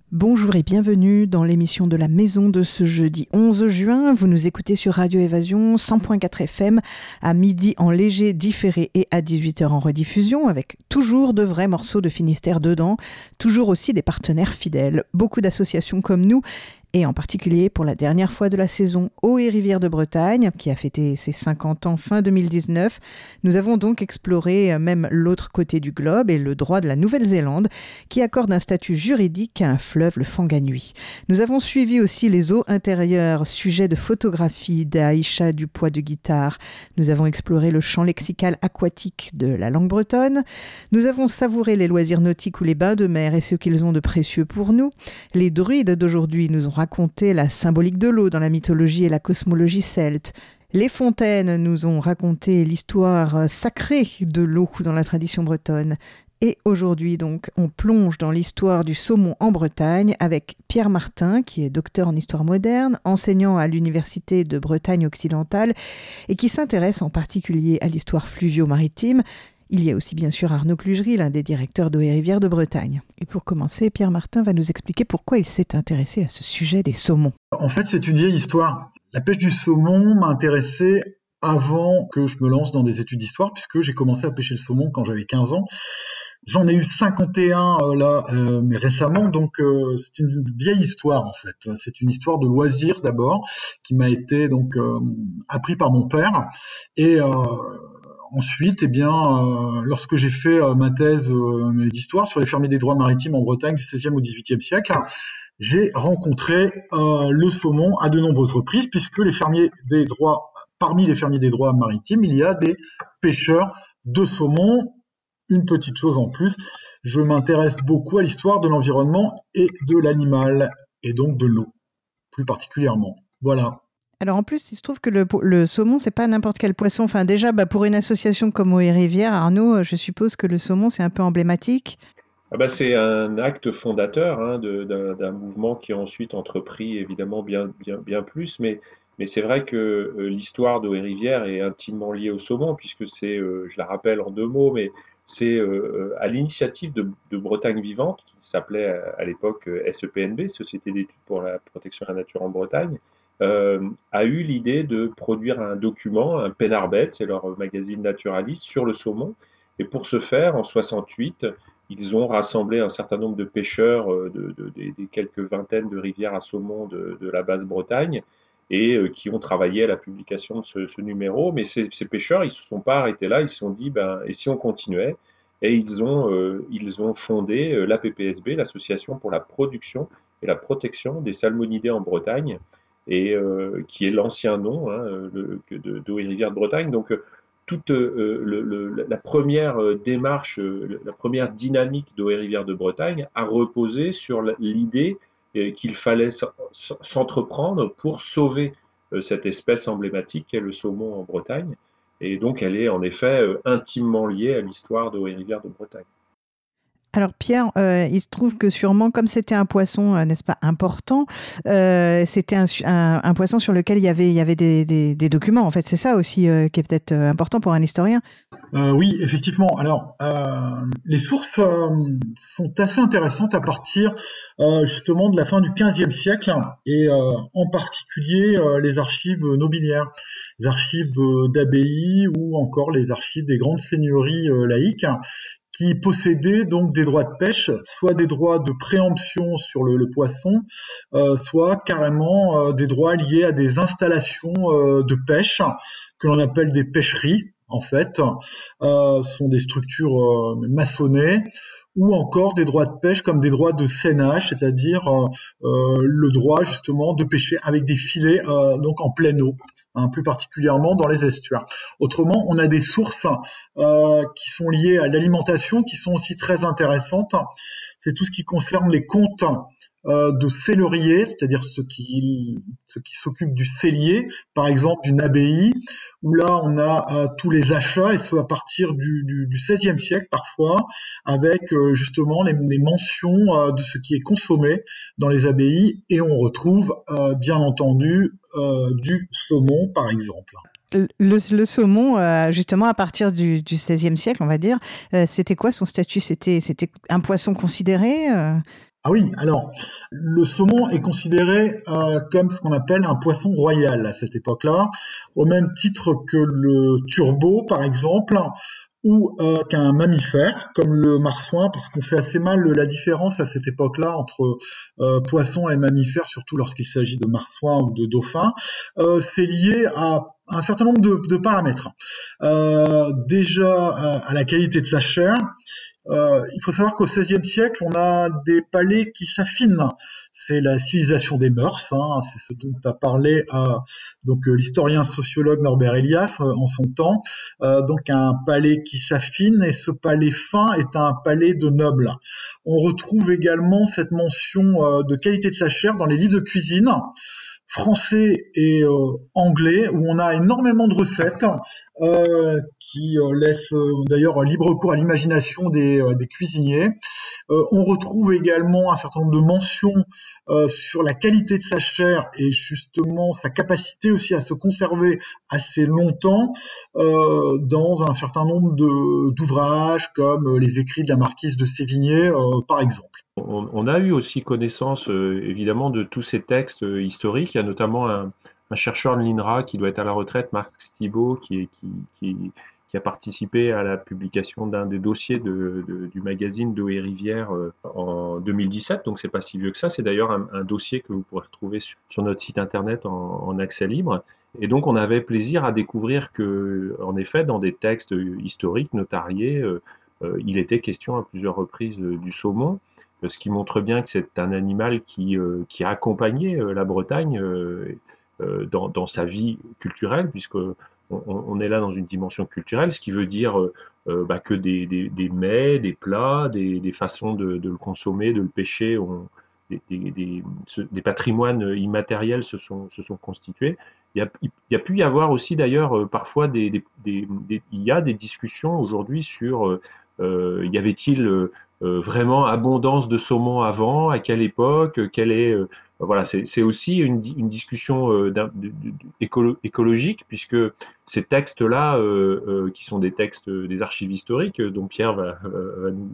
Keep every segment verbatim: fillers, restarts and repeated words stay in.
Bonjour et bienvenue dans l'émission de la Maison de ce jeudi onze juin. Vous nous écoutez sur Radio Évasion cent virgule quatre F M à midi en léger différé et à dix-huit heures en rediffusion avec toujours de vrais morceaux de Finistère dedans, toujours aussi des partenaires fidèles, beaucoup d'associations comme nous et en particulier pour la dernière fois de la saison Eau et Rivières de Bretagne qui a fêté ses cinquante ans fin deux mille dix-neuf. Nous avons donc exploré même l'autre côté du globe et le droit de la Nouvelle-Zélande qui accorde un statut juridique à un fleuve, le Whanganui. Nous avons suivi aussi les eaux intérieures, sujet de photographie d'Aïcha Dupois de guitare. Nous avons exploré le champ lexical aquatique de la langue bretonne. Nous avons savouré les loisirs nautiques ou les bains de mer et ce qu'ils ont de précieux pour nous. Les druides d'aujourd'hui nous ont raconté la symbolique de l'eau dans la mythologie et la cosmologie celte. Les fontaines nous ont raconté l'histoire sacrée de l'eau dans la tradition bretonne. Et aujourd'hui, donc, on plonge dans l'histoire du saumon en Bretagne avec Pierre Martin, qui est docteur en histoire moderne, enseignant à l'Université de Bretagne occidentale et qui s'intéresse en particulier à l'histoire fluvio-maritime. Il y a aussi bien sûr Arnaud Clugery, l'un des directeurs d'Eau et Rivières de Bretagne. Et pour commencer, Pierre Martin va nous expliquer pourquoi il s'est intéressé à ce sujet des saumons. En fait, c'est une vieille histoire. La pêche du saumon m'a intéressé avant que je me lance dans des études d'histoire, puisque j'ai commencé à pêcher le saumon quand j'avais quinze ans. J'en ai eu cinquante et un euh, là, euh, mais récemment, donc euh, c'est une vieille histoire en fait. C'est une histoire de loisir d'abord, qui m'a été donc euh, appris par mon père, et euh, ensuite, eh bien, euh, lorsque j'ai fait euh, ma thèse euh, d'histoire sur les fermiers des droits maritimes en Bretagne du seizième au dix-huitième siècle, j'ai rencontré euh, le saumon à de nombreuses reprises, puisque les fermiers des droits, parmi les fermiers des droits maritimes, il y a des pêcheurs de saumon. Une petite chose en plus, je m'intéresse beaucoup à l'histoire de l'environnement et de l'animal, et donc de l'eau, plus particulièrement. Voilà. Alors en plus, il se trouve que le, le saumon, c'est pas n'importe quel poisson. Enfin déjà, bah, pour une association comme Eau et Rivières, Arnaud, je suppose que le saumon, c'est un peu emblématique. Ah bah c'est un acte fondateur hein, de- d'un d'un mouvement qui a ensuite entrepris évidemment bien, bien, bien plus, mais, mais c'est vrai que euh, l'histoire d'Eau et Rivière est intimement liée au saumon, puisque c'est, euh, je la rappelle en deux mots, mais c'est euh, à l'initiative de, de Bretagne Vivante, qui s'appelait à, à l'époque euh, S E P N B, Société d'études pour la protection de la nature en Bretagne, euh, a eu l'idée de produire un document, un Penarbet, c'est leur magazine naturaliste, sur le saumon. Et pour ce faire, en soixante-huit, ils ont rassemblé un certain nombre de pêcheurs euh, de, de- des des quelques vingtaines de rivières à saumon de, de la basse Bretagne et euh, qui ont travaillé à la publication de ce, ce numéro. Mais ces, ces pêcheurs, ils ne se sont pas arrêtés là, ils se sont dit, ben, et si on continuait? Et ils ont, euh, ils ont fondé euh, l'A P P S B, l'Association pour la production et la protection des salmonidés en Bretagne, et euh, qui est l'ancien nom hein, le- que de, d'Eau et Rivières de Bretagne. Donc, euh, toute euh, le- le- la première euh, démarche, euh, la première dynamique d'Eau et Rivières de Bretagne a reposé sur la- l'idée euh, qu'il fallait s- s- s'entreprendre pour sauver euh, cette espèce emblématique qu'est le saumon en Bretagne. Et donc, elle est en effet euh, intimement liée à l'histoire d'Eau et Rivières de Bretagne. Alors Pierre, euh, il se trouve que sûrement, comme c'était un poisson, euh, n'est-ce pas, important, euh, c'était un, su- un- un poisson sur lequel il y avait, il y avait des, des- des documents. En fait, c'est ça aussi euh, qui est peut-être euh, important pour un historien. Euh, oui, effectivement. Alors, euh, les sources euh, sont assez intéressantes à partir euh, justement de la fin du quinzième siècle et euh, en particulier euh, les archives nobiliaires, les archives euh, d'abbayes ou encore les archives des grandes seigneuries euh, laïques qui possédaient donc des droits de pêche, soit des droits de préemption sur le, le poisson, euh, soit carrément euh, des droits liés à des installations euh, de pêche que l'on appelle des pêcheries en fait, euh, sont des structures euh, maçonnées, ou encore des droits de pêche comme des droits de seinage, c'est-à-dire euh, euh, le droit justement de pêcher avec des filets euh, donc en pleine eau, hein, plus particulièrement dans les estuaires. Autrement, on a des sources euh, qui sont liées à l'alimentation, qui sont aussi très intéressantes. C'est tout ce qui concerne les comptes euh, de celleriers, c'est-à-dire ceux qui, ceux qui s'occupent du cellier, par exemple d'une abbaye, où là on a euh, tous les achats, et ce à partir du, du, du seizième siècle parfois, avec euh, justement les, les mentions euh, de ce qui est consommé dans les abbayes, et on retrouve euh, bien entendu euh, du saumon par exemple. Le, le saumon, euh, justement, à partir du, du seizième siècle, on va dire, euh, c'était quoi son statut? C'était, c'était un poisson considéré euh Ah oui, alors Le saumon est considéré euh, comme ce qu'on appelle un poisson royal à cette époque-là, au même titre que le turbo, par exemple, ou euh, qu'un mammifère, comme le marsouin, parce qu'on fait assez mal la différence à cette époque-là entre euh, poisson et mammifère, surtout lorsqu'il s'agit de marsouin ou de dauphin. Euh, c'est lié à un certain nombre de, de paramètres. Euh, déjà à, à la qualité de sa chair. Euh, il faut savoir qu'au seizième siècle, on a des palais qui s'affinent. C'est la civilisation des mœurs, hein, c'est ce dont a parlé euh, donc euh, l'historien sociologue Norbert Elias euh, en son temps. Euh, donc un palais qui s'affine, et ce palais fin est un palais de nobles. On retrouve également cette mention euh, de qualité de sa chair dans les livres de cuisine français et euh, anglais, où on a énormément de recettes euh, qui euh, laissent euh, d'ailleurs libre cours à l'imagination des, euh, des cuisiniers. Euh, on retrouve également un certain nombre de mentions euh, sur la qualité de sa chair et justement sa capacité aussi à se conserver assez longtemps euh, dans un certain nombre de, d'ouvrages comme les écrits de la marquise de Sévigné, euh, par exemple. On, on a eu aussi connaissance, euh, évidemment, de tous ces textes euh, historiques. Il y a notamment un, un chercheur de l'I N R A qui doit être à la retraite, Marc Thibault, qui, est, qui, qui, qui a participé à la publication d'un des dossiers de, de, du magazine d'Eau et Rivière euh, en deux mille dix-sept, donc c'est pas si vieux que ça. C'est d'ailleurs un, un dossier que vous pourrez retrouver sur, sur notre site internet en, en accès libre. Et donc on avait plaisir à découvrir que, en effet, dans des textes historiques notariés, euh, euh, il était question à plusieurs reprises euh, du saumon, ce qui montre bien que c'est un animal qui, euh, qui a accompagné euh, la Bretagne euh, euh, dans, dans sa vie culturelle, puisque on, on est là dans une dimension culturelle, ce qui veut dire euh, euh, bah, que des, des, des mets, des plats, des, des façons de, de le consommer, de le pêcher, ont, des, des, des, des patrimoines immatériels se sont, se sont constitués. Il y, a, il y a pu y avoir aussi d'ailleurs euh, parfois des, des, des, des, il y a des discussions aujourd'hui sur euh, euh, y avait-il euh, euh, vraiment abondance de saumon avant, à quelle époque, quelle est euh, voilà, c'est, c'est aussi une, une discussion euh, d'un, de, de, écolo, écologique, puisque ces textes-là, euh, euh, qui sont des textes euh, des archives historiques, dont Pierre va, va nous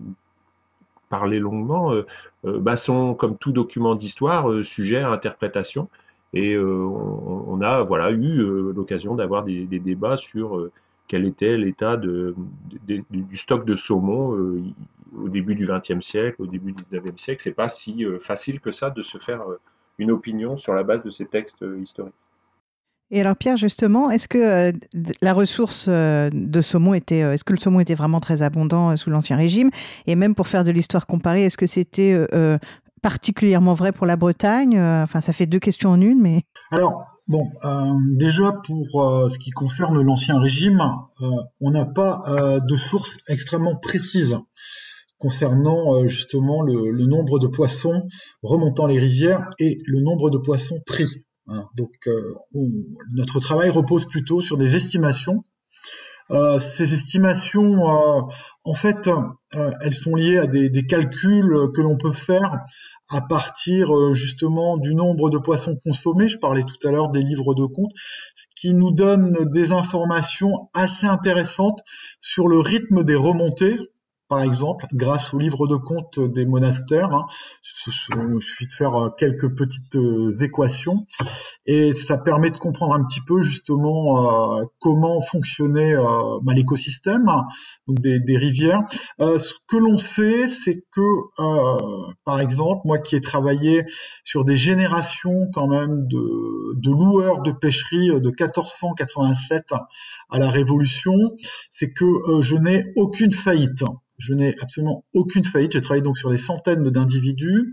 parler longuement, euh, euh, bah sont, comme tout document d'histoire, euh, sujets à interprétation. Et euh, on, on a voilà, eu euh, l'occasion d'avoir des, des débats sur euh, quel était l'état de, de, de, du stock de saumon euh, au début du vingtième siècle, au début du dix-neuvième siècle. C'est pas si euh, facile que ça de se faire euh, une opinion sur la base de ces textes euh, historiques. Et alors Pierre, justement, est-ce que euh, la ressource euh, de saumon était, euh, est-ce que le saumon était vraiment très abondant euh, sous l'Ancien Régime? Et même pour faire de l'histoire comparée, est-ce que c'était euh, particulièrement vrai pour la Bretagne? Enfin, ça fait deux questions en une, mais... Alors, bon, euh, déjà pour euh, ce qui concerne l'Ancien Régime, euh, on n'a pas euh, de source extrêmement précise concernant euh, justement le, le nombre de poissons remontant les rivières et le nombre de poissons pris. Hein. Donc, euh, on, notre travail repose plutôt sur des estimations. Euh, ces estimations, euh, en fait, euh, elles sont liées à des, des calculs que l'on peut faire à partir euh, justement du nombre de poissons consommés. Je parlais tout à l'heure des livres de comptes, ce qui nous donne des informations assez intéressantes sur le rythme des remontées. Par exemple, grâce aux livres de comptes des monastères, hein, il suffit de faire quelques petites équations et ça permet de comprendre un petit peu justement euh, comment fonctionnait euh, bah, l'écosystème donc des, des rivières. Euh, ce que l'on sait, c'est que, euh, par exemple, moi qui ai travaillé sur des générations quand même de, de loueurs de pêcherie de quatorze cent quatre-vingt-sept à la Révolution, c'est que euh, je n'ai aucune faillite. Je n'ai absolument aucune faillite. J'ai travaillé donc sur des centaines d'individus.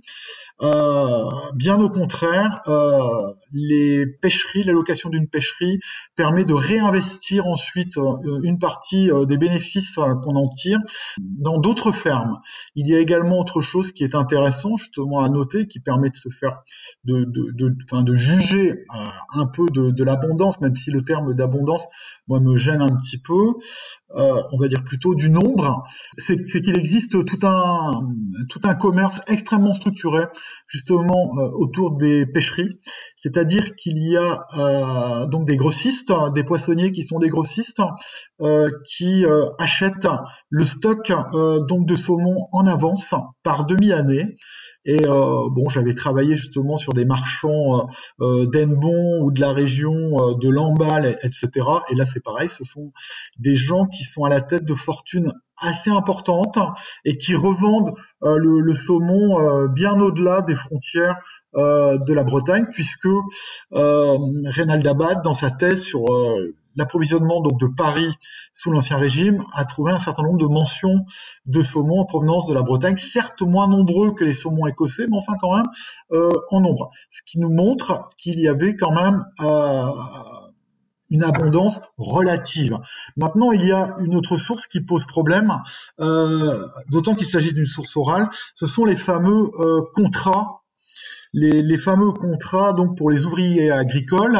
Euh, bien au contraire, euh, les pêcheries, l'allocation d'une pêcherie permet de réinvestir ensuite euh, une partie euh, des bénéfices euh, qu'on en tire dans d'autres fermes. Il y a également autre chose qui est intéressant justement à noter, qui permet de se faire, de, de, de, enfin, de juger euh, un peu de, de l'abondance, même si le terme d'abondance, moi, me gêne un petit peu. Euh, on va dire plutôt du nombre, c'est, c'est qu'il existe tout un, tout un commerce extrêmement structuré justement euh, autour des pêcheries, c'est-à-dire qu'il y a euh, donc des grossistes, des poissonniers qui sont des grossistes, euh, qui euh, achètent le stock euh, donc de saumon en avance par demi-année, Et euh, bon, j'avais travaillé justement sur des marchands euh, d'Hennebont ou de la région euh, de Lamballe, et cetera. Et là, c'est pareil, ce sont des gens qui sont à la tête de fortunes assez importantes et qui revendent euh, le, le saumon euh, bien au-delà des frontières euh, de la Bretagne, puisque euh, Reynald Abad, dans sa thèse sur euh, l'approvisionnement donc de Paris sous l'Ancien Régime, a trouvé un certain nombre de mentions de saumons en provenance de la Bretagne, certes moins nombreux que les saumons écossais, mais enfin quand même euh, en nombre. Ce qui nous montre qu'il y avait quand même euh, une abondance relative. Maintenant, il y a une autre source qui pose problème, euh, d'autant qu'il s'agit d'une source orale, ce sont les fameux euh, contrats les, les fameux contrats donc pour les ouvriers agricoles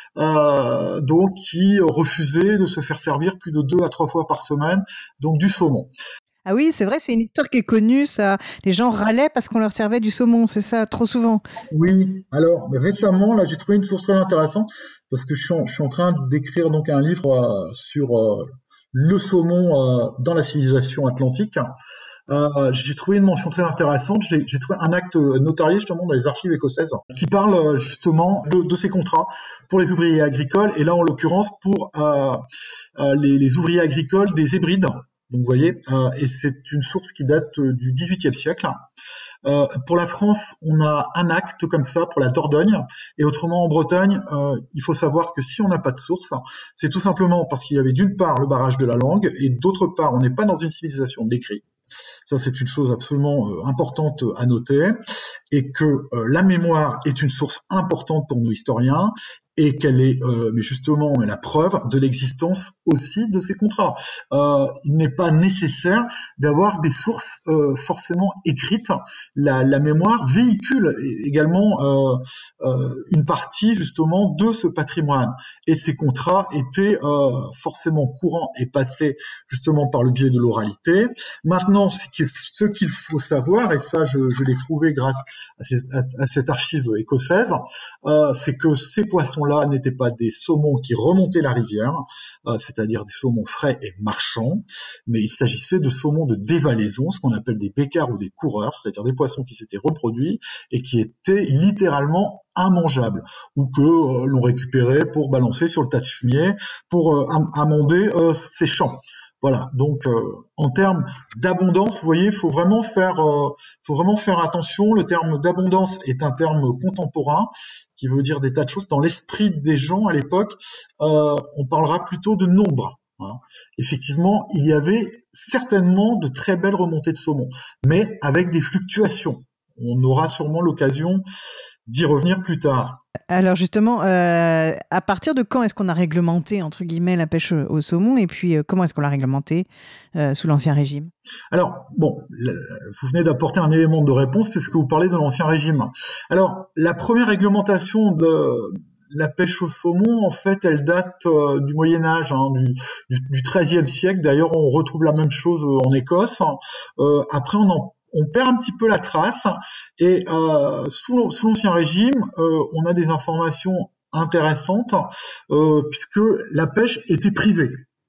euh, donc qui refusaient de se faire servir plus de deux à trois fois par semaine donc du saumon. Ah oui, c'est vrai, c'est une histoire qui est connue, ça. Les gens râlaient parce qu'on leur servait du saumon, c'est ça, trop souvent. Oui, alors récemment, là, j'ai trouvé une source très intéressante parce que je suis en, je suis en train d'écrire donc un livre euh, sur euh, le saumon euh, dans la civilisation atlantique. Euh, j'ai trouvé une mention très intéressante. J'ai, j'ai trouvé un acte notarié justement dans les archives écossaises qui parle euh, justement de, de ces contrats pour les ouvriers agricoles et là en l'occurrence pour euh, euh, les, les ouvriers agricoles des Hébrides. Donc vous voyez, euh, et c'est une source qui date euh, du dix-huitième siècle. Euh, pour la France, on a un acte comme ça pour la Dordogne, et autrement en Bretagne, euh, il faut savoir que si on n'a pas de source, c'est tout simplement parce qu'il y avait d'une part le barrage de la langue, et d'autre part, on n'est pas dans une civilisation de l'écrit. Ça, c'est une chose absolument euh, importante à noter, et que euh, la mémoire est une source importante pour nous historiens, et qu'elle est, euh, mais justement, la preuve de l'existence aussi de ces contrats. Euh, il n'est pas nécessaire d'avoir des sources euh, forcément écrites. La, la mémoire véhicule également euh, euh, une partie justement de ce patrimoine. Et ces contrats étaient euh, forcément courants et passés justement par le biais de l'oralité. Maintenant, ce qu'il, ce qu'il faut savoir, et ça je, je l'ai trouvé grâce à cette, à, à cette archive écossaise, euh, c'est que ces poissons-là n'étaient pas des saumons qui remontaient la rivière, euh, c'est-à-dire des saumons frais et marchands, mais il s'agissait de saumons de dévalaison, ce qu'on appelle des bécards ou des coureurs, c'est-à-dire des poissons qui s'étaient reproduits et qui étaient littéralement immangeables, ou que euh, l'on récupérait pour balancer sur le tas de fumier, pour euh, am- amender euh, ces champs. Voilà, donc euh, en termes d'abondance, vous voyez, il faut vraiment faire, euh, faut vraiment faire attention. Le terme d'abondance est un terme contemporain qui veut dire des tas de choses. Dans l'esprit des gens à l'époque, euh, on parlera plutôt de nombre. Hein. Effectivement, il y avait certainement de très belles remontées de saumon, mais avec des fluctuations. On aura sûrement l'occasion d'y revenir plus tard. Alors justement, euh, à partir de quand est-ce qu'on a réglementé, entre guillemets, la pêche au saumon, et puis euh, comment est-ce qu'on l'a réglementé euh, sous l'Ancien Régime? Alors, bon, le, vous venez d'apporter un élément de réponse puisque vous parlez de l'Ancien Régime. Alors, la première réglementation de la pêche au saumon, en fait, elle date euh, du Moyen-Âge, hein, du, du, du treizième siècle. D'ailleurs, on retrouve la même chose en Écosse. Euh, après, on en on perd un petit peu la trace, et euh, sous, sous l'Ancien Régime, euh, on a des informations intéressantes, euh, puisque la pêche était privée.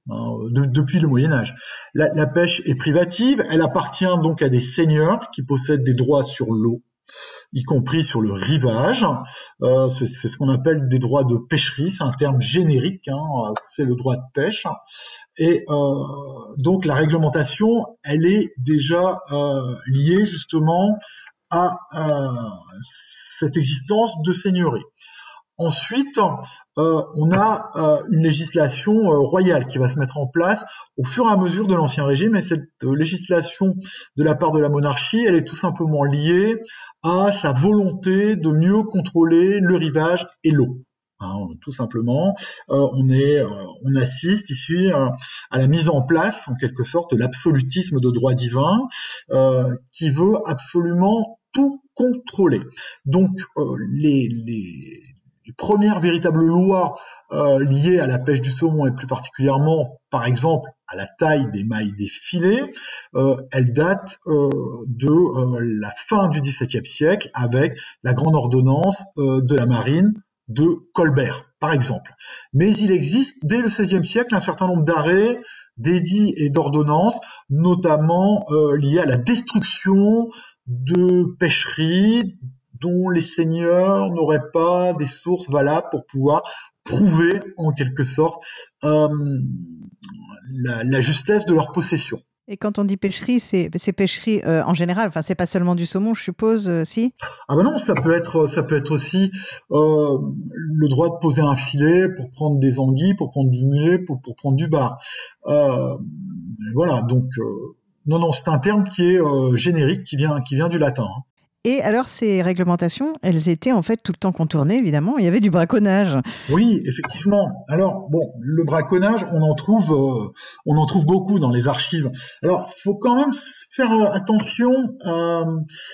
De, depuis le Moyen-Âge. La, la pêche est privative, elle appartient donc à des seigneurs qui possèdent des droits sur l'eau, y compris sur le rivage. Euh, c'est, c'est ce qu'on appelle des droits de pêcherie, c'est un terme générique, hein, c'est le droit de pêche. Et euh, donc la réglementation, elle est déjà euh, liée justement à euh, cette existence de seigneurie. Ensuite, euh, on a euh, une législation euh, royale qui va se mettre en place au fur et à mesure de l'Ancien Régime, et cette euh, législation de la part de la monarchie, elle est tout simplement liée à sa volonté de mieux contrôler le rivage et l'eau. Hein, tout simplement, euh, on, est, euh, on assiste ici euh, à la mise en place, en quelque sorte, de l'absolutisme de droit divin, euh, qui veut absolument tout contrôler. Donc, euh, les, les les premières véritables lois euh, liées à la pêche du saumon, et plus particulièrement, par exemple, à la taille des mailles des filets, euh, elles datent euh, de euh, la fin du dix-septième siècle, avec la grande ordonnance euh, de la marine de Colbert, par exemple. Mais il existe, dès le seizième siècle, un certain nombre d'arrêts, d'édits et d'ordonnances, notamment euh, liés à la destruction de pêcheries dont les seigneurs n'auraient pas des sources valables pour pouvoir prouver en quelque sorte euh, la, la justesse de leur possession. Et quand on dit pêcherie, c'est, c'est pêcherie euh, en général. Enfin, c'est pas seulement du saumon, je suppose, euh, si. Ah ben non, ça peut être, ça peut être aussi euh, le droit de poser un filet pour prendre des anguilles, pour prendre du mulet, pour, pour prendre du bar. Euh, voilà, donc euh, non, non, c'est un terme qui est euh, générique, qui vient, qui vient du latin. Hein. Et alors, ces réglementations, elles étaient en fait tout le temps contournées, évidemment. Il y avait du braconnage. Oui, effectivement. Alors, bon, le braconnage, on en trouve, euh, on en trouve beaucoup dans les archives. Alors, faut quand même faire attention euh,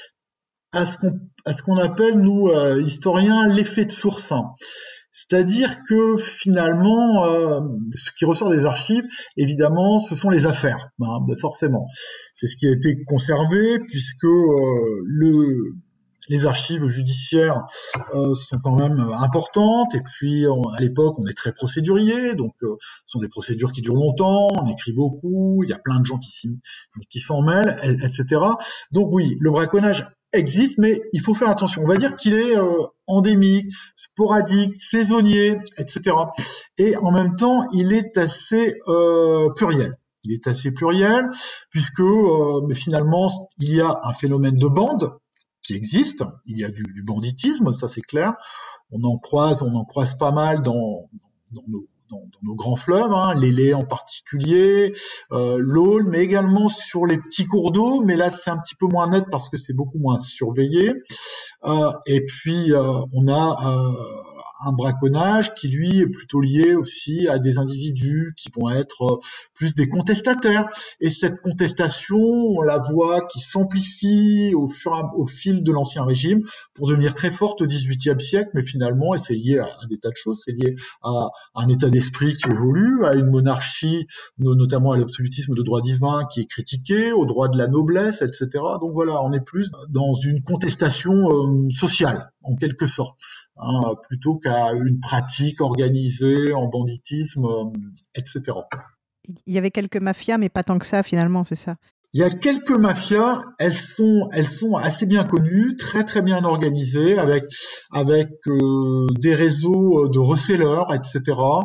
à ce qu'on, à ce qu'on appelle, nous, euh, historiens, l'effet de source. C'est-à-dire que finalement, euh, ce qui ressort des archives, évidemment, ce sont les affaires, hein, forcément. C'est ce qui a été conservé, puisque euh, le, les archives judiciaires euh, sont quand même importantes. Et puis, on, à l'époque, on est très procédurier, donc euh, ce sont des procédures qui durent longtemps, on écrit beaucoup, il y a plein de gens qui, s'y, qui s'en mêlent, et cetera. Donc oui, le braconnage existe, mais il faut faire attention. On va dire qu'il est euh, endémique, sporadique, saisonnier, et cetera. Et en même temps, il est assez euh, pluriel. Il est assez pluriel, puisque euh, mais finalement, il y a un phénomène de bande qui existe. Il y a du, du banditisme, ça c'est clair. On en croise, on en croise pas mal dans, dans nos Dans, dans nos grands fleuves, hein, l'Élé en particulier, euh, l'Aulne, mais également sur les petits cours d'eau, mais là c'est un petit peu moins net parce que c'est beaucoup moins surveillé. Euh, et puis euh, on a euh, un braconnage qui lui est plutôt lié aussi à des individus qui vont être euh, plus des contestataires. Et cette contestation, on la voit qui s'amplifie au fur et à, au fil de l'Ancien Régime pour devenir très forte au dix-huitième siècle, mais finalement, et c'est lié à, à des tas de choses, c'est lié à, à un état d'esprit qui évolue, à une monarchie, notamment à l'absolutisme de droit divin qui est critiqué, au droit de la noblesse, et cetera. Donc voilà, on est plus dans une contestation euh, sociale, en quelque sorte, hein, plutôt qu'à une pratique organisée en banditisme, euh, et cetera. Il y avait quelques mafias, mais pas tant que ça, finalement, c'est ça. Il y a quelques mafias, elles sont, elles sont assez bien connues, très très bien organisées, avec avec euh, des réseaux de resellers, et cetera.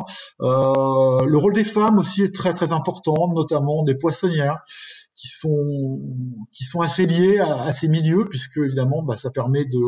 Euh, le rôle des femmes aussi est très très important, notamment des poissonnières, qui sont qui sont assez liés à, à ces milieux, puisque évidemment bah, ça permet de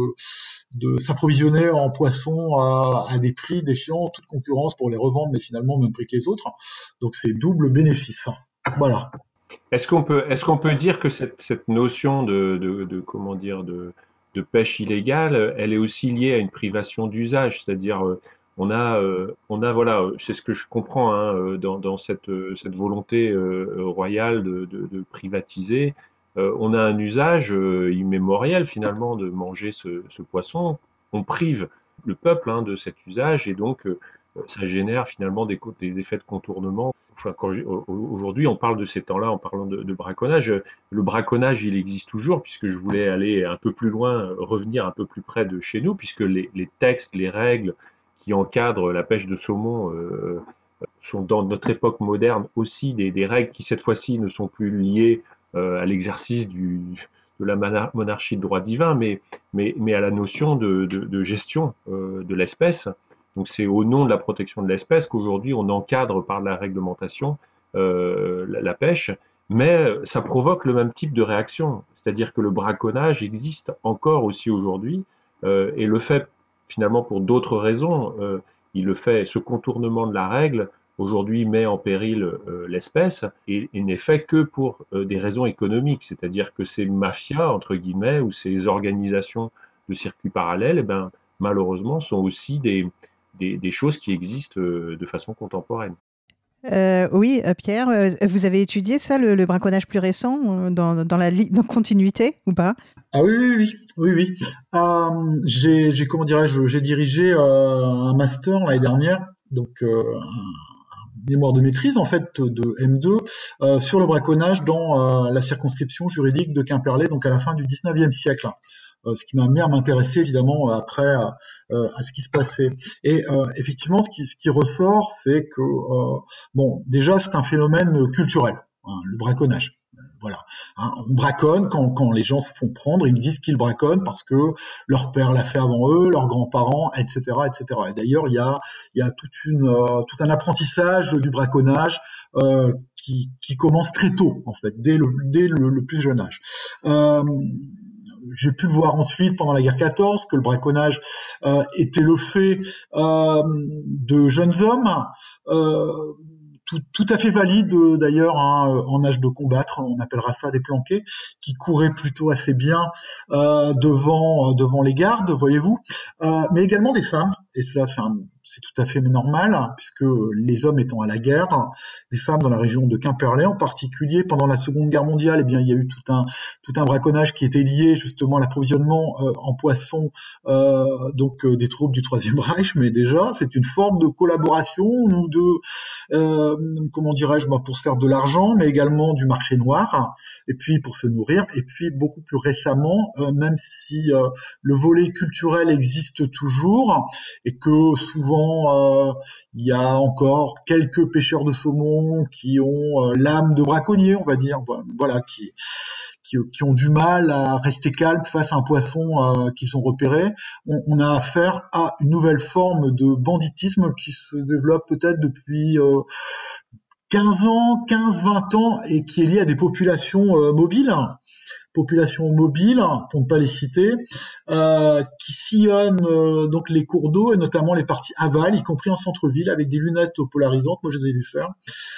de s'approvisionner en poissons à, à des prix défiant toute concurrence pour les revendre, mais finalement au même prix que les autres. Donc c'est double bénéfice. Voilà. Est-ce qu'on peut, est-ce qu'on peut dire que cette, cette notion de, de, de comment dire, de, de pêche illégale, elle est aussi liée à une privation d'usage, c'est-à-dire euh, on a, euh, on a voilà, c'est ce que je comprends hein, euh, dans, dans cette, euh, cette volonté euh, royale de, de, de privatiser. Euh, on a un usage euh, immémorial finalement de manger ce, ce poisson. On prive le peuple hein, de cet usage et donc euh, ça génère finalement des, co- des effets de contournement. Enfin, quand je- au- au- aujourd'hui, on parle de ces temps-là en parlant de, de braconnage. Le braconnage, il existe toujours, puisque je voulais aller un peu plus loin, euh, revenir un peu plus près de chez nous, puisque les, les textes, les règles qui encadrent la pêche de saumon euh, sont dans notre époque moderne aussi des, des règles qui, cette fois-ci, ne sont plus liées euh, à l'exercice du, de la mana- monarchie de droit divin, mais, mais, mais à la notion de, de, de gestion euh, de l'espèce. Donc c'est au nom de la protection de l'espèce qu'aujourd'hui on encadre par la réglementation euh, la, la pêche, mais ça provoque le même type de réaction, c'est-à-dire que le braconnage existe encore aussi aujourd'hui euh, et le fait finalement pour d'autres raisons, euh, il le fait, ce contournement de la règle aujourd'hui met en péril euh, l'espèce et, et n'est fait que pour euh, des raisons économiques, c'est-à-dire que ces mafias entre guillemets ou ces organisations de circuits parallèles, eh ben, malheureusement sont aussi des, des, des choses qui existent euh, de façon contemporaine. Euh, oui, euh, Pierre, euh, vous avez étudié ça, le, le braconnage plus récent, euh, dans, dans la li- dans continuité ou pas? Ah oui, oui, oui, oui, oui. Euh, j'ai, j'ai, comment dirais-je, j'ai dirigé euh, un master l'année dernière, donc euh, un mémoire de maîtrise en fait de M deux euh, sur le braconnage dans euh, la circonscription juridique de Quimperlé, donc à la fin du dix-neuvième siècle. Euh, ce qui m'a amené à m'intéresser évidemment après euh, à ce qui se passait. Et euh, effectivement, ce qui, ce qui ressort, c'est que euh, bon, déjà c'est un phénomène culturel, hein, le braconnage. voilà. Hein, on braconne quand, quand les gens se font prendre, ils disent qu'ils braconnent parce que leur père l'a fait avant eux, leurs grands-parents, et cetera, et cetera. Et d'ailleurs, il y a, il y a toute une, euh, tout un apprentissage du braconnage euh, qui, qui commence très tôt, en fait, dès le, dès le, le plus jeune âge. Euh, J'ai pu le voir ensuite pendant la guerre quatorze que le braconnage euh, était le fait euh, de jeunes hommes. Euh, Tout, tout à fait valide euh, d'ailleurs hein, en âge de combattre, on appellera ça des planqués, qui couraient plutôt assez bien euh, devant euh, devant les gardes, voyez-vous, euh, mais également des femmes, et cela c'est, un, c'est tout à fait normal hein, puisque les hommes étant à la guerre, les femmes dans la région de Quimperlé en particulier pendant la Seconde Guerre mondiale, eh bien il y a eu tout un tout un braconnage qui était lié justement à l'approvisionnement euh, en poissons euh, donc euh, des troupes du Troisième Reich, mais déjà c'est une forme de collaboration ou de euh, comment dirais-je, bah, pour se faire de l'argent, mais également du marché noir, et puis pour se nourrir, et puis beaucoup plus récemment, euh, même si euh, le volet culturel existe toujours, et que souvent euh, il y a encore quelques pêcheurs de saumon qui ont euh, l'âme de braconnier, on va dire, voilà, qui Qui, qui ont du mal à rester calmes face à un poisson euh, qu'ils ont repéré. On, on a affaire à une nouvelle forme de banditisme qui se développe peut-être depuis euh, quinze ans, quinze vingt ans, et qui est lié à des populations euh, mobiles, populations mobiles, pour ne pas les citer, euh, qui sillonnent euh, donc les cours d'eau, et notamment les parties aval, y compris en centre-ville, avec des lunettes polarisantes, moi je les ai vues faire,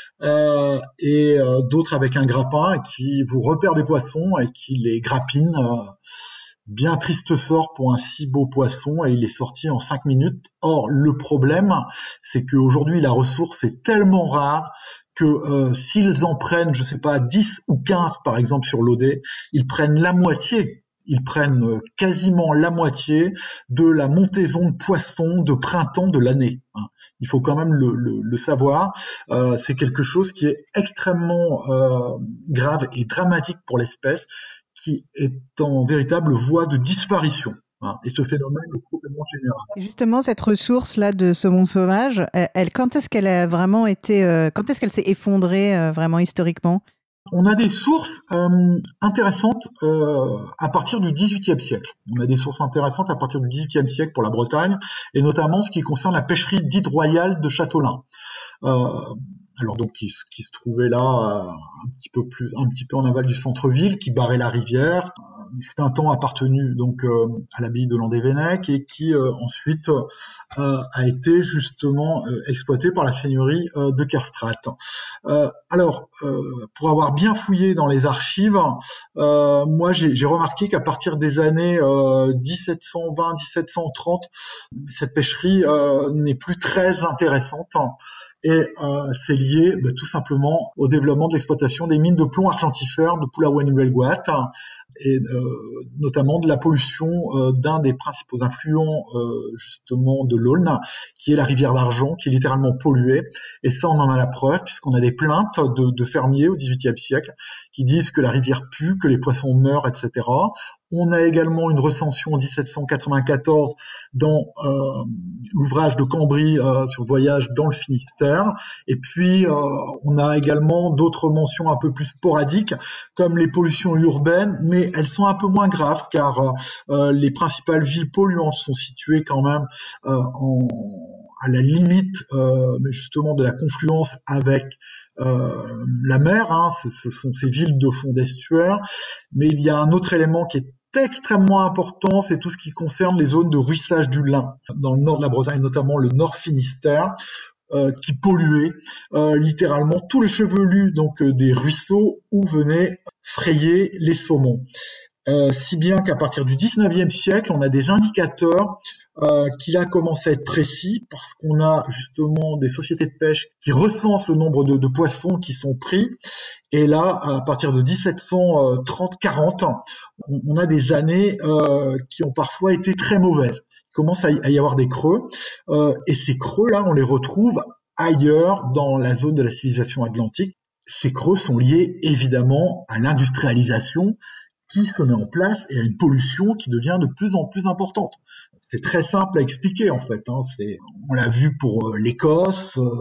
euh, et euh, d'autres avec un grappin qui vous repèrent des poissons et qui les grappinent. Euh, bien triste sort pour un si beau poisson, et il est sorti en cinq minutes. Or, le problème, c'est qu'aujourd'hui, la ressource est tellement rare que euh, s'ils en prennent, je sais pas, dix ou quinze par exemple sur l'Odé, ils prennent la moitié. Ils prennent quasiment la moitié de la montaison de poissons de printemps de l'année. Il faut quand même le, le, le savoir. Euh, c'est quelque chose qui est extrêmement euh, grave et dramatique pour l'espèce, qui est en véritable voie de disparition. Hein, et ce phénomène est complètement général. Et justement, cette ressource-là de saumon sauvage, elle, quand est-ce qu'elle a vraiment été, euh, quand est-ce qu'elle s'est effondrée euh, vraiment historiquement ? On a des sources euh, intéressantes euh, à partir du dix-huitième siècle. On a des sources intéressantes à partir du dix-huitième siècle pour la Bretagne, et notamment ce qui concerne la pêcherie dite royale de Châteaulin. Euh, alors donc qui, qui se trouvait là euh, un petit peu plus, un petit peu en aval du centre-ville, qui barrait la rivière. C'est un temps appartenu donc euh, à l'abbaye de Landévennec, et qui euh, ensuite euh, a été justement euh, exploité par la seigneurie euh, de Kerstrat. Euh, alors, euh, pour avoir bien fouillé dans les archives, euh, moi j'ai, j'ai remarqué qu'à partir des années euh, dix-sept cent vingt dix-sept cent trente, cette pêcherie euh, n'est plus très intéressante. Et euh, c'est lié bah, tout simplement au développement de l'exploitation des mines de plomb argentifère de Pulaoué-Nouvelle-Guat, et euh, notamment de la pollution euh, d'un des principaux influents euh, justement de l'Aulne, qui est la rivière d'Argent, qui est littéralement polluée. Et ça, on en a la preuve, puisqu'on a des plaintes de, de fermiers au dix-huitième siècle qui disent que la rivière pue, que les poissons meurent, et cetera. On a également une recension en dix-sept cent quatre-vingt-quatorze dans euh, l'ouvrage de Cambry euh, sur voyage dans le Finistère. Et puis, euh, on a également d'autres mentions un peu plus sporadiques, comme les pollutions urbaines, mais elles sont un peu moins graves, car euh, les principales villes polluantes sont situées quand même euh, en, à la limite euh, justement de la confluence avec euh, la mer. Hein. Ce, ce sont ces villes de fond d'estuaire. Mais il y a un autre élément qui est extrêmement important, c'est tout ce qui concerne les zones de ruissage du lin, dans le nord de la Bretagne, notamment le nord Finistère, euh, qui polluait euh, littéralement tous les chevelus donc euh, des ruisseaux où venaient frayer les saumons. Euh, si bien qu'à partir du dix-neuvième siècle, on a des indicateurs euh, qui là commencent à être précis, parce qu'on a justement des sociétés de pêche qui recensent le nombre de, de poissons qui sont pris. Et là, à partir de dix-sept cent trente quarante, on, on a des années euh, qui ont parfois été très mauvaises. Il commence à y, à y avoir des creux, euh, et ces creux-là, on les retrouve ailleurs dans la zone de la civilisation atlantique. Ces creux sont liés évidemment à l'industrialisation qui se met en place et à une pollution qui devient de plus en plus importante. C'est très simple à expliquer en fait. Hein. C'est, on l'a vu pour euh, l'Écosse, euh,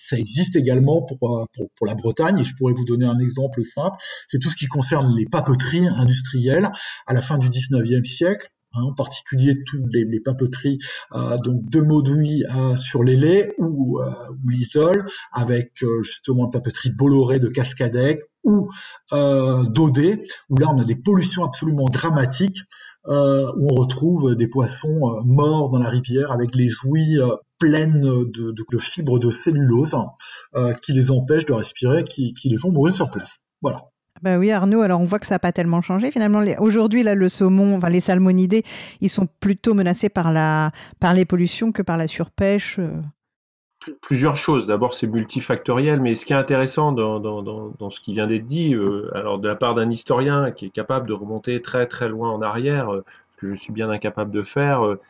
ça existe également pour, pour, pour la Bretagne, et je pourrais vous donner un exemple simple, c'est tout ce qui concerne les papeteries industrielles à la fin du dix-neuvième siècle. Hein, en particulier toutes les, les papeteries euh, donc de Mauduit euh, sur les laits ou, euh, ou Little, avec euh, justement la papeterie de Bolloré, de Cascadec ou euh, d'Audet, où là on a des pollutions absolument dramatiques, euh, où on retrouve des poissons euh, morts dans la rivière avec les ouïes euh, pleines de, de, de fibres de cellulose euh, qui les empêchent de respirer, qui, qui les font mourir sur place. Voilà. Ben oui, Arnaud, alors on voit que ça n'a pas tellement changé finalement. Les... Aujourd'hui, là, le saumon, enfin les salmonidés, ils sont plutôt menacés par, la... par les pollutions que par la surpêche. Plusieurs choses. D'abord, c'est multifactoriel, mais ce qui est intéressant dans, dans, dans, dans ce qui vient d'être dit, euh, alors de la part d'un historien qui est capable de remonter très très loin en arrière, euh, ce que je suis bien incapable de faire, euh,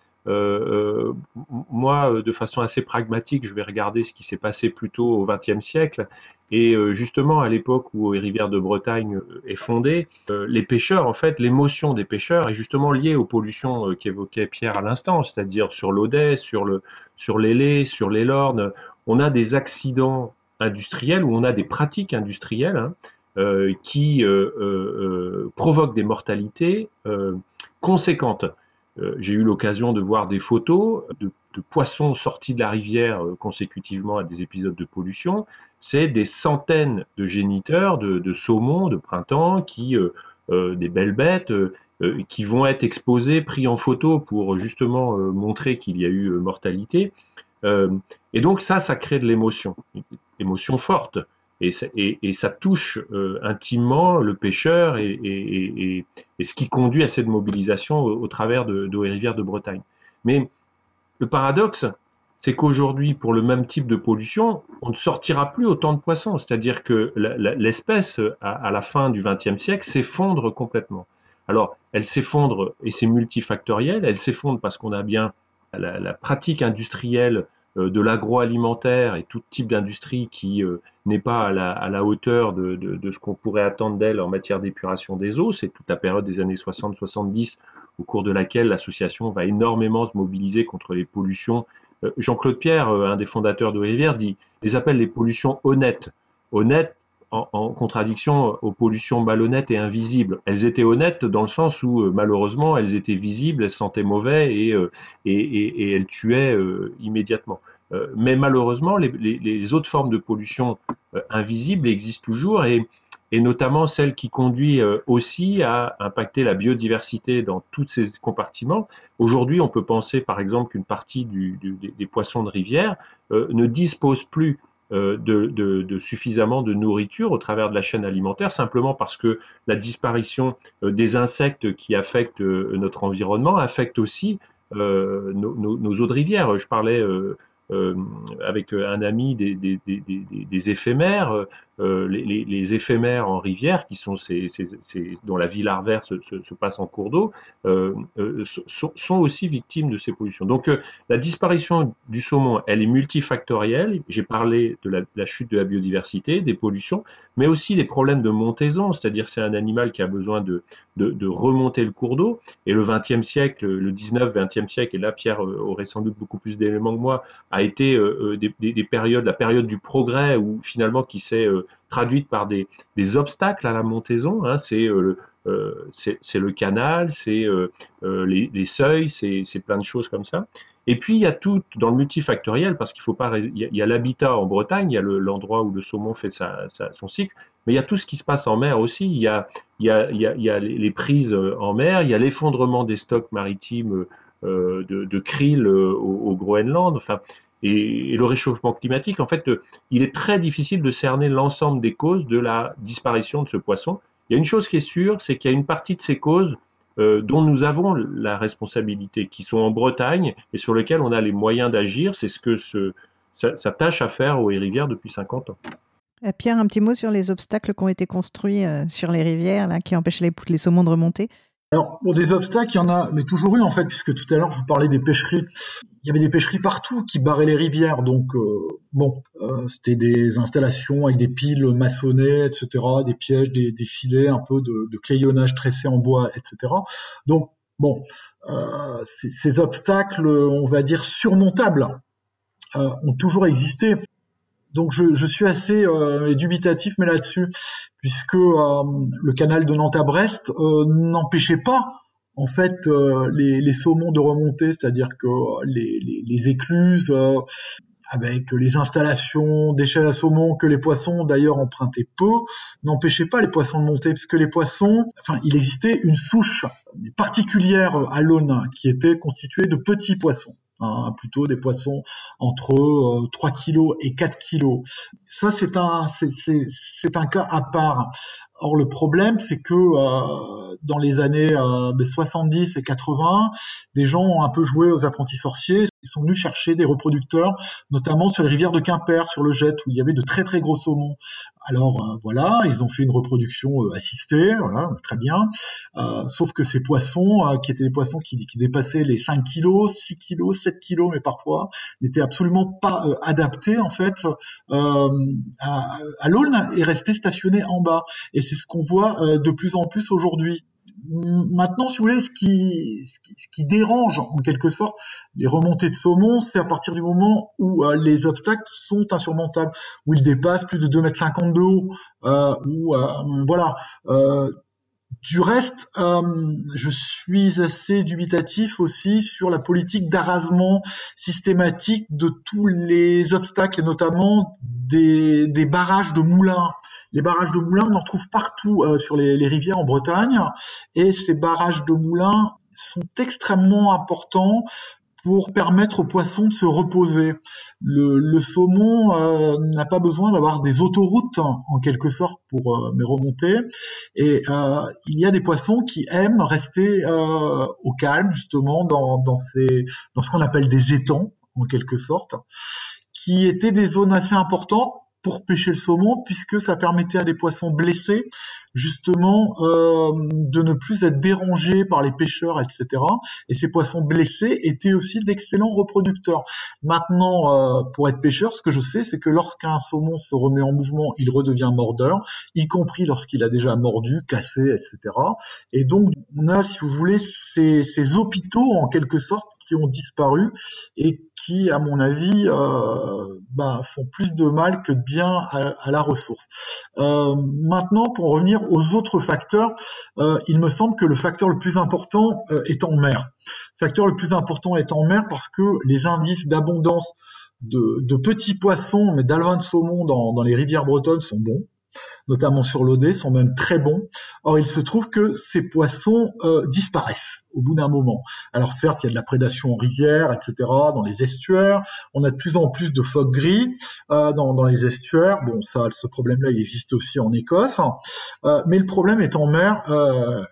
euh, moi, de façon assez pragmatique, je vais regarder ce qui s'est passé plutôt au vingtième siècle. Et euh, justement, à l'époque où les rivières de Bretagne est fondée, euh, les pêcheurs, en fait, l'émotion des pêcheurs est justement liée aux pollutions euh, qu'évoquait Pierre à l'instant, c'est-à-dire sur l'Audet, sur le, sur les laits, sur les lornes. On a des accidents industriels ou on a des pratiques industrielles hein, euh, qui euh, euh, provoquent des mortalités euh, conséquentes. Euh, j'ai eu l'occasion de voir des photos de, de poissons sortis de la rivière euh, consécutivement à des épisodes de pollution. C'est des centaines de géniteurs, de, de saumons de printemps, qui, euh, euh, des belles bêtes, euh, euh, qui vont être exposés, pris en photo pour justement euh, montrer qu'il y a eu euh, mortalité. Euh, et donc ça, ça crée de l'émotion, une émotion forte. Et, et, et ça touche euh, intimement le pêcheur et, et, et, et ce qui conduit à cette mobilisation au, au travers de, de les rivières de Bretagne. Mais le paradoxe, c'est qu'aujourd'hui, pour le même type de pollution, on ne sortira plus autant de poissons. C'est-à-dire que la, la, l'espèce, à, à la fin du vingtième siècle, s'effondre complètement. Alors, elle s'effondre, et c'est multifactoriel, elle s'effondre parce qu'on a bien la, la pratique industrielle euh, de l'agroalimentaire et tout type d'industrie qui euh, n'est pas à la, à la hauteur de, de, de ce qu'on pourrait attendre d'elle en matière d'épuration des eaux. C'est toute la période des années soixante soixante-dix au cours de laquelle l'association va énormément se mobiliser contre les pollutions. Euh, Jean-Claude Pierre, euh, un des fondateurs de Rivière, dit, les appelle les pollutions honnêtes. Honnêtes en, en contradiction aux pollutions malhonnêtes et invisibles. Elles étaient honnêtes dans le sens où, euh, malheureusement, elles étaient visibles, elles sentaient mauvais et, euh, et, et, et elles tuaient euh, immédiatement. Euh, mais malheureusement, les, les, les autres formes de pollution euh, invisibles existent toujours et et notamment celle qui conduit euh, aussi à impacter la biodiversité dans tous ces compartiments. Aujourd'hui, on peut penser par exemple qu'une partie du, du, des poissons de rivière euh, ne dispose plus euh, de, de, de suffisamment de nourriture au travers de la chaîne alimentaire, simplement parce que la disparition euh, des insectes qui affectent euh, notre environnement affecte aussi euh, nos, nos, nos eaux de rivière. Je parlais euh, euh, avec un ami des, des, des, des, des éphémères. Euh, les, les, les éphémères en rivière, qui sont ces, ces, ces, dont la vie larvaire se, se, se passe en cours d'eau, euh, euh, sont, sont aussi victimes de ces pollutions. Donc euh, la disparition du saumon, elle est multifactorielle. J'ai parlé de la, de la chute de la biodiversité, des pollutions, mais aussi des problèmes de montaison, c'est-à-dire c'est un animal qui a besoin de, de, de remonter le cours d'eau. Et le vingtième siècle, le dix-neuvième, vingtième siècle, et là Pierre aurait sans doute beaucoup plus d'éléments que moi, a été euh, des, des, des périodes, la période du progrès, où finalement qui s'est euh, traduite par des, des obstacles à la montaison. Hein, c'est, euh, euh, c'est, c'est le canal, c'est euh, euh, les, les seuils, c'est, c'est plein de choses comme ça. Et puis il y a tout dans le multifactoriel, parce qu'il faut pas, il y a, il y a l'habitat en Bretagne, il y a le, l'endroit où le saumon fait sa, sa, son cycle, mais il y a tout ce qui se passe en mer aussi. Il y a, il y a, il y a, il y a les, les prises en mer, il y a l'effondrement des stocks maritimes euh, de, de krill au, au Groenland. Enfin, et, et le réchauffement climatique, en fait, euh, il est très difficile de cerner l'ensemble des causes de la disparition de ce poisson. Il y a une chose qui est sûre, c'est qu'il y a une partie de ces causes euh, dont nous avons la responsabilité, qui sont en Bretagne et sur lesquelles on a les moyens d'agir. C'est ce que ce, ça, ça tâche à faire aux rivières depuis cinquante ans. Pierre, un petit mot sur les obstacles qui ont été construits euh, sur les rivières, là, qui empêchent les, les saumons de remonter. Alors, pour des obstacles, il y en a, mais toujours eu en fait, puisque tout à l'heure, je vous parlais des pêcheries. Il y avait des pêcheries partout qui barraient les rivières, donc euh, bon, euh, c'était des installations avec des piles maçonnées, et cetera, des pièges, des, des filets, un peu de, de crayonnage tressé en bois, et cetera. Donc, bon, euh, ces, ces obstacles, on va dire surmontables, euh, ont toujours existé. donc je, je suis assez euh, dubitatif, mais là-dessus, puisque euh, le canal de Nantes à Brest euh, n'empêchait pas en fait euh, les, les saumons de remonter, c'est-à-dire que les, les, les écluses euh, avec les installations d'échelle à saumon que les poissons d'ailleurs empruntaient peu, n'empêchaient pas les poissons de monter, parce que les poissons, enfin, il existait une souche particulière à l'Aune qui était constituée de petits poissons. Hein, plutôt des poissons entre euh, trois kilos et quatre kilos. Ça, c'est un, c'est, c'est, c'est un cas à part. Or, le problème, c'est que euh, dans les années euh, soixante-dix et quatre-vingts, des gens ont un peu joué aux apprentis sorciers. Ils sont venus chercher des reproducteurs, notamment sur les rivières de Quimper, sur le Gette, où il y avait de très très gros saumons. Alors euh, voilà, ils ont fait une reproduction euh, assistée, voilà, très bien. Euh, sauf que ces poissons, euh, qui étaient des poissons qui, qui dépassaient les cinq kilos, six kilos, sept kilos, mais parfois, n'étaient absolument pas euh, adaptés en fait euh, à, à l'Aulne et restaient stationnés en bas. Et c'est ce qu'on voit euh, de plus en plus aujourd'hui. Maintenant, si vous voulez, ce qui, ce qui, ce qui dérange en quelque sorte les remontées de saumon, c'est à partir du moment où euh, les obstacles sont insurmontables, où ils dépassent plus de deux mètres cinquante de haut, euh, où euh, voilà. Euh, du reste, euh, je suis assez dubitatif aussi sur la politique d'arasement systématique de tous les obstacles, et notamment des, des barrages de moulins. Les barrages de moulins, on en trouve partout euh, sur les, les rivières en Bretagne, et ces barrages de moulins sont extrêmement importants pour permettre aux poissons de se reposer. Le, le saumon euh, n'a pas besoin d'avoir des autoroutes en quelque sorte pour euh, mes remontées. Et euh, il y a des poissons qui aiment rester euh, au calme justement dans, dans, ces, dans ce qu'on appelle des étangs en quelque sorte, qui étaient des zones assez importantes pour pêcher le saumon, puisque ça permettait à des poissons blessés justement euh, de ne plus être dérangés par les pêcheurs, et cetera. Et ces poissons blessés étaient aussi d'excellents reproducteurs. Maintenant, euh, pour être pêcheur, ce que je sais, c'est que lorsqu'un saumon se remet en mouvement, il redevient mordeur, y compris lorsqu'il a déjà mordu, cassé, et cetera. Et donc, on a, si vous voulez, ces, ces hôpitaux, en quelque sorte, qui ont disparu et qui, à mon avis, euh, ben, font plus de mal que de bien à, à la ressource. Euh, maintenant, pour revenir aux autres facteurs, euh, il me semble que le facteur le plus important euh, est en mer. Le facteur le plus important est en mer parce que les indices d'abondance de, de petits poissons, mais d'alevins de saumon dans, dans les rivières bretonnes sont bons, notamment sur l'Odé, sont même très bons. Or, il se trouve que ces poissons euh, disparaissent au bout d'un moment. Alors certes, il y a de la prédation en rivière, et cetera, dans les estuaires. On a de plus en plus de phoques gris euh, dans, dans les estuaires. Bon, ça, ce problème-là, il existe aussi en Écosse. Euh, mais le problème est en mer. Euh,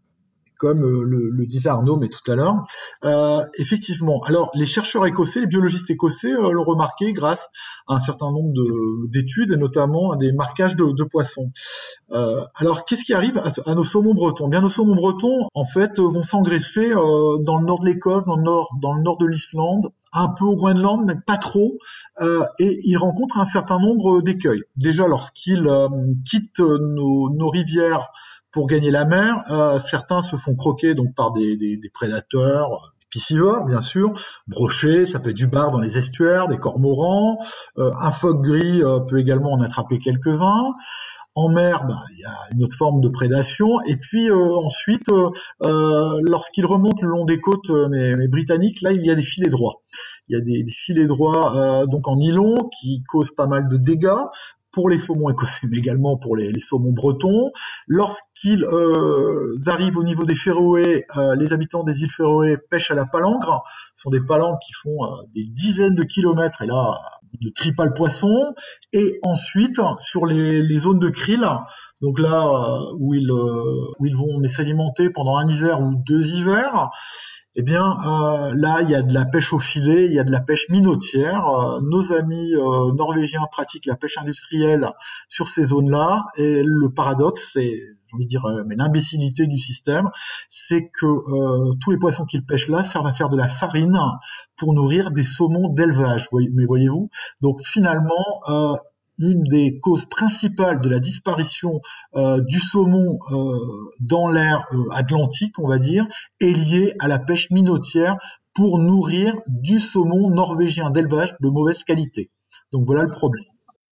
comme le, le disait Arnaud, mais tout à l'heure. Euh, effectivement, alors les chercheurs écossais, les biologistes écossais euh, l'ont remarqué grâce à un certain nombre de, d'études, et notamment à des marquages de, de poissons. Euh, alors, qu'est-ce qui arrive à, à nos saumons bretons ? Bien, nos saumons bretons, en fait, vont s'engraisser euh, dans le nord de l'Écosse, dans le nord, dans le nord de l'Islande, un peu au Groenland, mais pas trop, euh, et ils rencontrent un certain nombre d'écueils. Déjà, lorsqu'ils euh, quittent nos, nos rivières pour gagner la mer, euh, certains se font croquer donc par des, des, des prédateurs, des piscivores bien sûr, brochés, ça peut être du bar dans les estuaires, des cormorans, euh, un phoque gris euh, peut également en attraper quelques-uns. En mer, ben, il y a une autre forme de prédation. Et puis euh, ensuite, euh, euh, lorsqu'ils remontent le long des côtes euh, mais, mais britanniques, là, il y a des filets droits. Il y a des, des filets droits euh, donc en nylon qui causent pas mal de dégâts pour les saumons écossais, mais également pour les, les saumons bretons. Lorsqu'ils euh, arrivent au niveau des Féroé, euh, les habitants des îles Féroé pêchent à la palangre. Ce sont des palangres qui font euh, des dizaines de kilomètres, et là, de tripa le poisson. Et ensuite, sur les, les zones de krill, donc là euh, où, ils, euh, où ils vont s'alimenter pendant un hiver ou deux hivers, eh bien, euh, là, il y a de la pêche au filet, il y a de la pêche minotière. Euh, nos amis euh, norvégiens pratiquent la pêche industrielle sur ces zones-là. Et le paradoxe, c'est, j'ai envie de dire, euh, mais l'imbécilité du système, c'est que euh, tous les poissons qu'ils pêchent là servent à faire de la farine pour nourrir des saumons d'élevage. Voyez, mais voyez-vous, donc finalement, euh, une des causes principales de la disparition euh, du saumon euh, dans l'ère euh, atlantique, on va dire, est liée à la pêche minotière pour nourrir du saumon norvégien d'élevage de mauvaise qualité. Donc voilà le problème.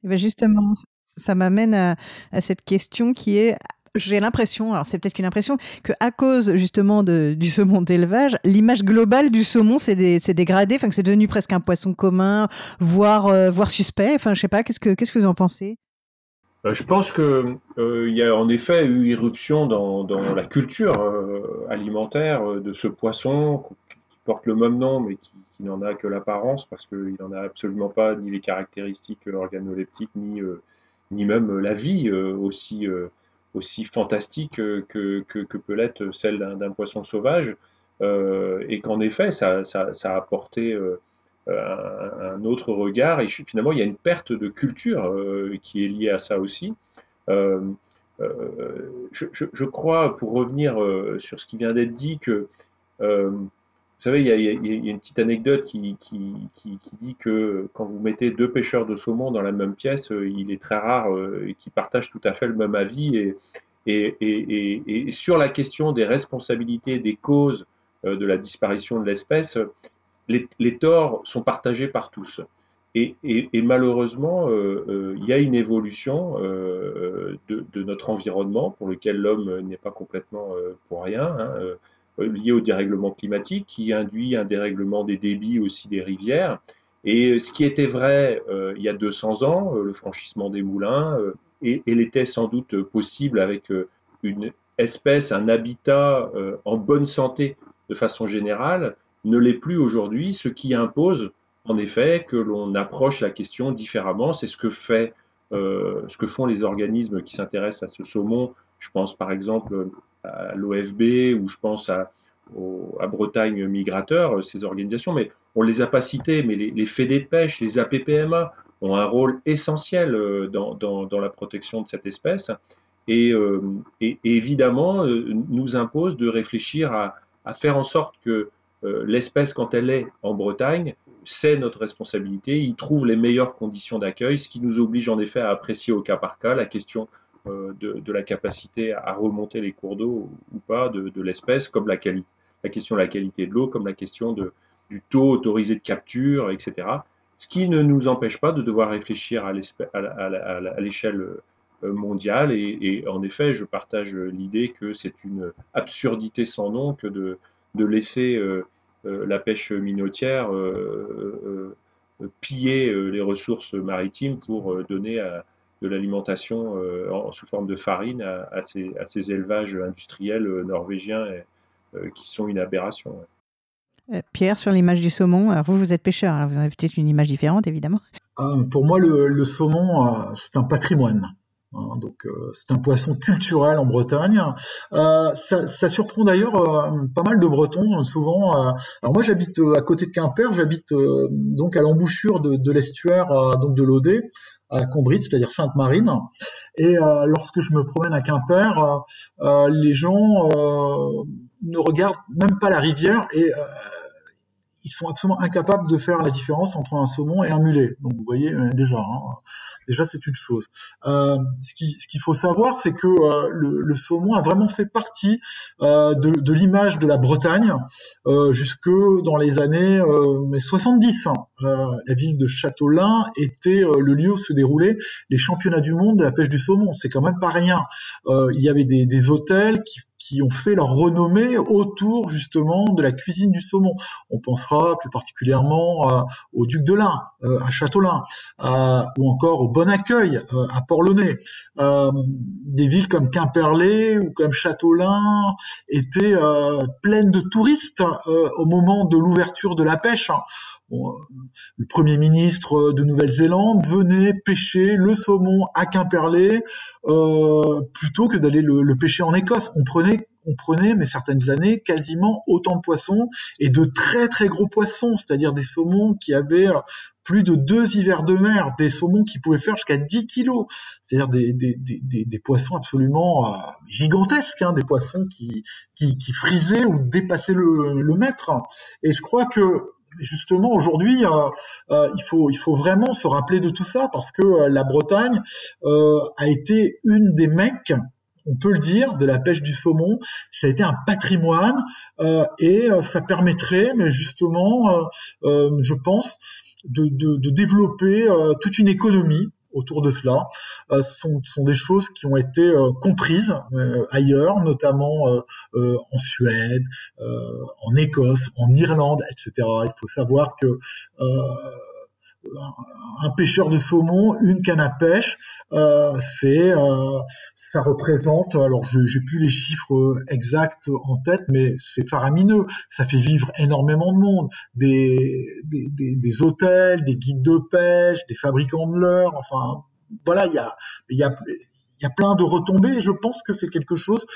Et ben justement, ça m'amène à, à cette question qui est, j'ai l'impression, alors c'est peut-être qu'une impression, qu'à cause justement de, du saumon d'élevage, l'image globale du saumon s'est, dé, s'est dégradée, enfin que c'est devenu presque un poisson commun, voire, euh, voire suspect. Enfin, je sais pas, qu'est-ce que, qu'est-ce que vous en pensez? Euh, Je pense que euh, il y a en effet eu irruption dans, dans la culture euh, alimentaire euh, de ce poisson qui porte le même nom, mais qui, qui n'en a que l'apparence, parce qu'il n'en a absolument pas ni les caractéristiques organoleptiques, ni, euh, ni même la vie euh, aussi, euh, aussi fantastique euh, que, que, que peut l'être celle d'un, d'un poisson sauvage, euh, et qu'en effet, ça, ça, ça a apporté euh, un, un autre regard, et finalement, il y a une perte de culture euh, qui est liée à ça aussi. Euh, euh, je, je, je, crois, pour revenir euh, sur ce qui vient d'être dit, que euh, vous savez, il y, a, il y, a, une petite anecdote qui, qui, qui, qui, dit que quand vous mettez deux pêcheurs de saumon dans la même pièce, euh, il est très rare euh, qu'ils partagent tout à fait le même avis. Et, et, et, et, et sur la question des responsabilités, des causes euh, de la disparition de l'espèce, les, les torts sont partagés par tous. Et, et, et malheureusement, euh, euh, il y a une évolution euh, de, de notre environnement pour lequel l'homme n'est pas complètement euh, pour rien, hein, euh, lié au dérèglement climatique qui induit un dérèglement des débits aussi des rivières. Et ce qui était vrai euh, il y a deux cents ans, euh, le franchissement des moulins, euh, et, et l'était sans doute possible avec euh, une espèce, un habitat euh, en bonne santé de façon générale, ne l'est plus aujourd'hui, ce qui impose en effet que l'on approche la question différemment. C'est ce que fait, euh, ce que font les organismes qui s'intéressent à ce saumon. Je pense par exemple à l'O F B ou je pense à, au, à Bretagne Migrateur, ces organisations, mais on ne les a pas citées, mais les, les fédés de pêche, les A P P M A ont un rôle essentiel dans, dans, dans la protection de cette espèce et, euh, et, et évidemment euh, nous impose de réfléchir à, à faire en sorte que euh, l'espèce, quand elle est en Bretagne, c'est notre responsabilité, y trouve les meilleures conditions d'accueil, ce qui nous oblige en effet à apprécier au cas par cas la question euh, de, de, la capacité à remonter les cours d'eau ou pas de, de l'espèce, comme la, quali- la question de la qualité de l'eau, comme la question de, du taux autorisé de capture, et cetera. Ce qui ne nous empêche pas de devoir réfléchir à, à, à, à l'échelle mondiale. Et, et, en effet, je partage l'idée que c'est une absurdité sans nom que de, de laisser euh, euh, la pêche minotière euh, euh, piller euh, les ressources maritimes pour euh, donner à, de l'alimentation euh, en, sous forme de farine à, à, ces, à ces élevages industriels euh, norvégiens et, euh, qui sont une aberration. Euh, Pierre, sur l'image du saumon, alors vous, vous êtes pêcheur, alors vous avez peut-être une image différente, évidemment. Euh, pour moi, le, le saumon, euh, c'est un patrimoine. Hein, donc, euh, c'est un poisson culturel en Bretagne. Euh, ça, ça surprend d'ailleurs euh, pas mal de Bretons, souvent. Euh, alors moi, j'habite euh, à côté de Quimper, j'habite euh, donc à l'embouchure de, de l'estuaire euh, donc de l'Audet, à Combrit, c'est-à-dire Sainte-Marine. Et euh, lorsque je me promène à Quimper, euh, euh, les gens euh, ne regardent même pas la rivière et euh, ils sont absolument incapables de faire la différence entre un saumon et un mulet. Donc vous voyez euh, déjà, hein, déjà c'est une chose. Euh, ce qui, ce qu'il faut savoir, c'est que euh, le, le saumon a vraiment fait partie euh, de, de l'image de la Bretagne euh, jusque dans les années euh, soixante-dix. Hein. Euh, la ville de Châteaulin était euh, le lieu où se déroulaient les championnats du monde de la pêche du saumon. C'est quand même pas rien. Euh, il y avait des, des hôtels qui qui ont fait leur renommée autour justement de la cuisine du saumon. On pensera plus particulièrement euh, au Duc de l'Ain, euh, à Châteaulin, euh, ou encore au Bon Accueil, euh, à Port-Launay. Euh, des villes comme Quimperlé ou comme Châteaulin étaient euh, pleines de touristes euh, au moment de l'ouverture de la pêche. Bon, le Premier ministre de Nouvelle-Zélande venait pêcher le saumon à Quimperlé euh, plutôt que d'aller le, le pêcher en Écosse. On prenait, on prenait, mais certaines années, quasiment autant de poissons et de très très gros poissons, c'est-à-dire des saumons qui avaient plus de deux hivers de mer, des saumons qui pouvaient faire jusqu'à dix kilos, c'est-à-dire des, des, des, des poissons absolument euh, gigantesques, hein, des poissons qui, qui, qui frisaient ou dépassaient le, le mètre. Et je crois que justement aujourd'hui, euh, euh, il faut il faut vraiment se rappeler de tout ça parce que euh, la Bretagne euh, a été une des Mecques, on peut le dire, de la pêche du saumon. Ça a été un patrimoine euh, et euh, ça permettrait, mais justement, euh, euh, je pense, de, de, de développer euh, toute une économie autour de cela euh, sont, sont des choses qui ont été euh, comprises euh, ailleurs, notamment euh, euh, en Suède, euh, en Écosse, en Irlande, et cetera. Il faut savoir que euh, un pêcheur de saumon, une canne à pêche, euh, c'est euh, ça représente, alors je j'ai plus les chiffres exacts en tête, mais c'est faramineux. Ça fait vivre énormément de monde, des des, des, des hôtels, des guides de pêche, des fabricants de leurre. Enfin, voilà, il y a il y a il y a plein de retombées. Et je pense que c'est quelque chose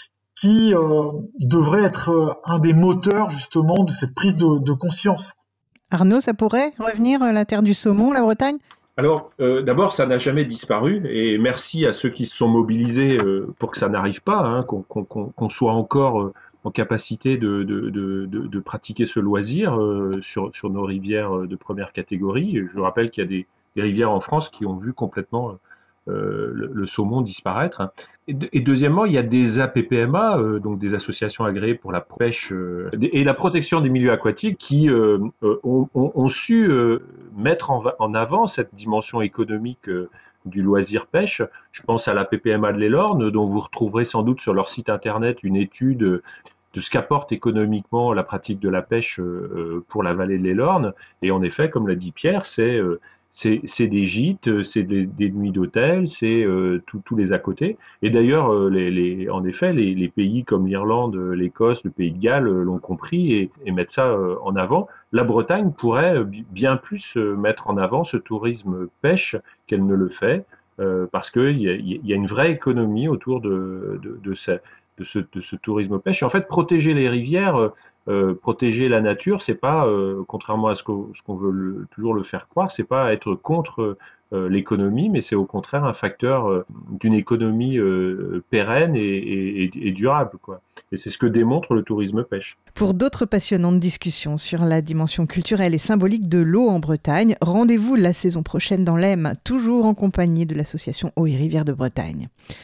qui euh, devrait être euh, un des moteurs justement de cette prise de, de conscience. Arnaud, ça pourrait revenir, la terre du saumon, la Bretagne ? Alors, euh, d'abord, ça n'a jamais disparu, et merci à ceux qui se sont mobilisés euh, pour que ça n'arrive pas, hein, qu'on, qu'on, qu'on soit encore euh, en capacité de, de, de, de, de pratiquer ce loisir euh, sur, sur nos rivières de première catégorie. Je rappelle qu'il y a des, des rivières en France qui ont vu complètement euh, le, le saumon disparaître. Et, de, et deuxièmement, il y a des A P P M A, euh, donc des associations agréées pour la pêche euh, et la protection des milieux aquatiques, qui euh, ont, ont, ont su euh, mettre en, en avant cette dimension économique euh, du loisir pêche. Je pense à l'A P P M A de l'Elorne, dont vous retrouverez sans doute sur leur site internet une étude de ce qu'apporte économiquement la pratique de la pêche euh, pour la vallée de l'Elorne. Et en effet, comme l'a dit Pierre, c'est euh, c'est, c'est des gîtes, c'est des, des nuits d'hôtel, c'est euh, tous les à côté. Et d'ailleurs, euh, les, les, en effet, les, les pays comme l'Irlande, l'Écosse, le Pays de Galles euh, l'ont compris et, et mettent ça euh, en avant. La Bretagne pourrait bien plus euh, mettre en avant ce tourisme pêche qu'elle ne le fait, euh, parce qu'il y a, y a une vraie économie autour de, de, de, ce, de, ce, de ce tourisme pêche. Et en fait, protéger les rivières, Euh, protéger la nature, c'est pas, euh, contrairement à ce qu'on, ce qu'on veut le, toujours le faire croire, c'est pas être contre euh, l'économie, mais c'est au contraire un facteur euh, d'une économie euh, pérenne et, et, et durable, quoi. Et c'est ce que démontre le tourisme pêche. Pour d'autres passionnantes discussions sur la dimension culturelle et symbolique de l'eau en Bretagne, rendez-vous la saison prochaine dans l'Aisne, toujours en compagnie de l'association Eau et Rivières de Bretagne.